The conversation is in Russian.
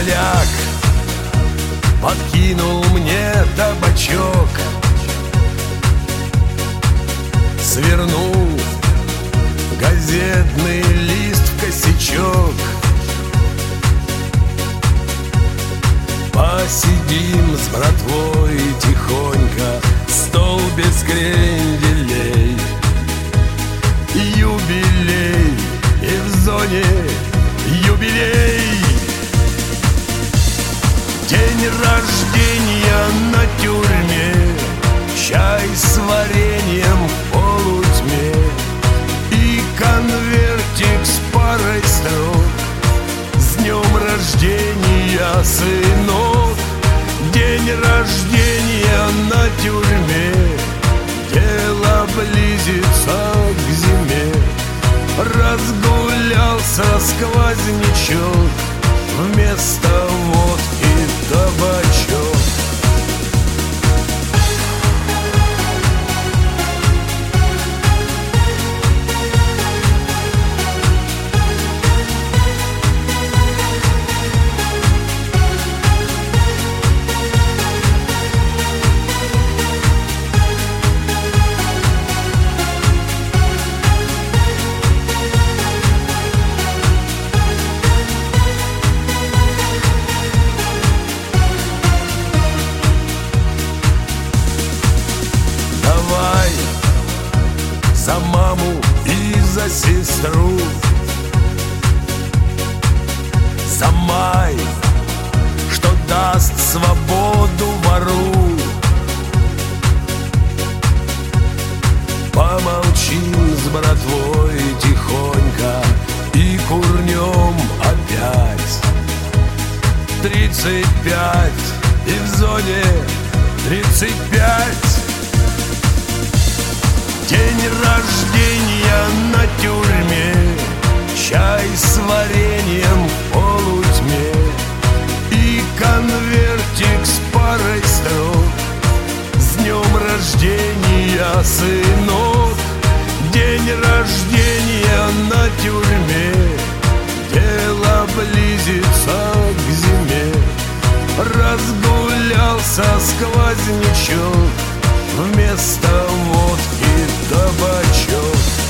поляк подкинул мне табачок, свернул газетный лист в косячок. Посидим с братвой тихонько, стол без кренделей. Юбилей, и в зоне юбилей. День рождения на тюрьме, чай с вареньем в полутьме и конвертик с парой строк. С днем рождения, сынок! День рождения на тюрьме, дело близится к зиме. Разгулялся сквознячок, вместо водки табачок. За маму и за сестру, за май, что даст свободу вору. Помолчим с братвой тихонько и курнем опять. 35 и в зоне 35. День рождения на тюрьме, чай с вареньем в полутьме и конвертик с парой строк. С днем рождения, сынок! День рождения на тюрьме, дело близится к зиме. Разгулялся сквознячок, вместо водки табачок.